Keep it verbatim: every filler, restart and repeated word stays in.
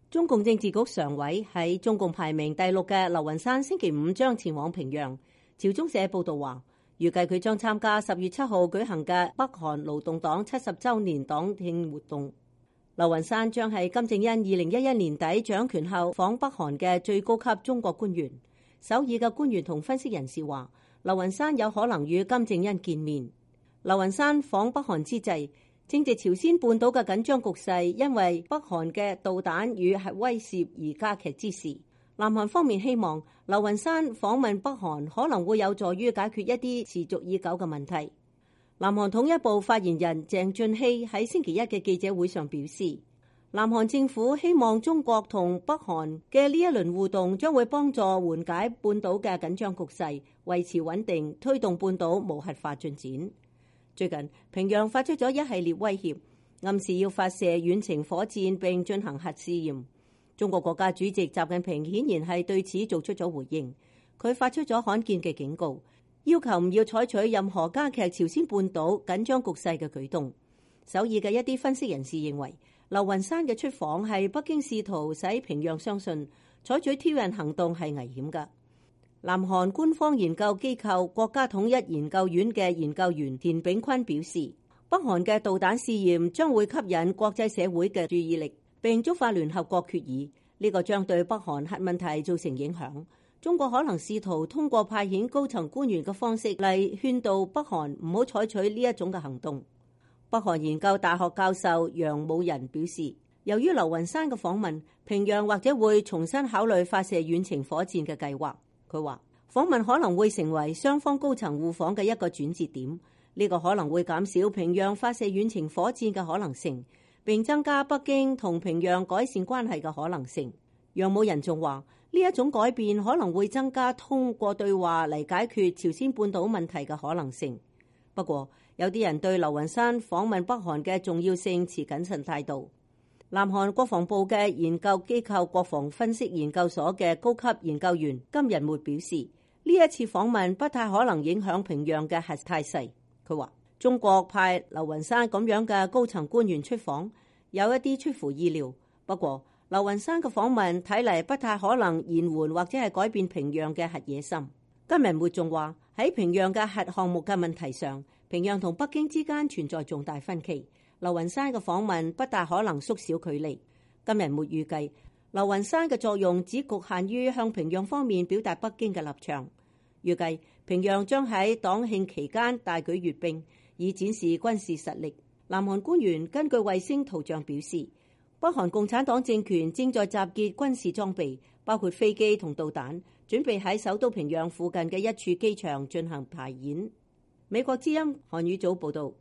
中共政治局常委喺中共排名第六嘅劉雲山星期五將前往平壤。朝中社報道話，預計佢將參加十月七號舉行嘅北韓勞動黨七十週年黨慶活動。劉雲山將係金正恩二零一一年底掌權後訪北韓嘅最高級中國官員。首爾嘅官員同分析人士話，劉雲山有可能與金正恩見面。劉雲山訪北韓之際，正值朝鮮半島嘅緊張局勢因為北韓嘅導彈與核威懾而加劇之時，南韓方面希望劉雲山訪問北韓可能會有助於解決一啲持續已久嘅問題。南韓統一部發言人鄭俊熙喺星期一嘅記者會上表示，南韓政府希望中國同北韓嘅呢一輪互動將會幫助緩解半島嘅緊張局勢，維持穩定，推動半島無核化進展。最近，平壤發出咗一系列威脅，暗示要發射遠程火箭並進行核試驗。中國國家主席習近平顯然係對此做出咗回應，佢發出咗罕見嘅警告，要求唔要採取任何加劇朝鮮半島緊張局勢嘅舉動。首爾嘅一啲分析人士認為，劉雲山嘅出訪係北京試圖使平壤相信採取挑釁行動係危險㗎。南韓官方研究機構國家統一研究院嘅研究員田炳坤表示，北韓嘅導彈試驗將會吸引國際社會嘅注意力，並觸發聯合國決議，呢個將對北韓核問題造成影響。中國可能試圖通過派遣高層官員嘅方式嚟勸導北韓唔好採取呢一種嘅行動。北韓研究大學教授楊武仁表示，由於劉雲山嘅訪問，平壤或者會重新考慮發射遠程火箭嘅計劃。佢話訪問可能會成為雙方高層互訪嘅一個轉折點，呢個可能會減少平壤發射遠程火箭嘅可能性，並增加北京同平壤改善關係嘅可能性。楊武仁仲話，呢一種改變可能會增加通過對話嚟解決朝鮮半島問題嘅可能性。不過，有啲人對劉雲山訪問北韓嘅重要性持謹慎態度。南韓國防部嘅研究機構國防分析研究所嘅高級研究員金仁末表示，呢一次訪問不太可能影響平壤嘅核態勢。佢話，中國派劉雲山咁樣嘅高層官員出訪，有一啲出乎意料。不過，劉雲山嘅訪問睇嚟不太可能延緩或者係改變平壤嘅核野心。金仁末仲話，喺平壤嘅核項目嘅問題上，平壤同北京之間存在重大分歧。劉雲山嘅訪問不大可能縮小距離。金仁末預計，劉雲山嘅作用只局限於向平壤方面表達北京嘅立場。預計平壤將喺黨慶期間大舉閱兵，以展示軍事實力。南韓官員根據衛星圖像表示，北韓共產黨政權正在集結軍事裝備，包括飛機同導彈，準備喺首都平壤附近嘅一處機場進行排演。美國之音韓語組報導。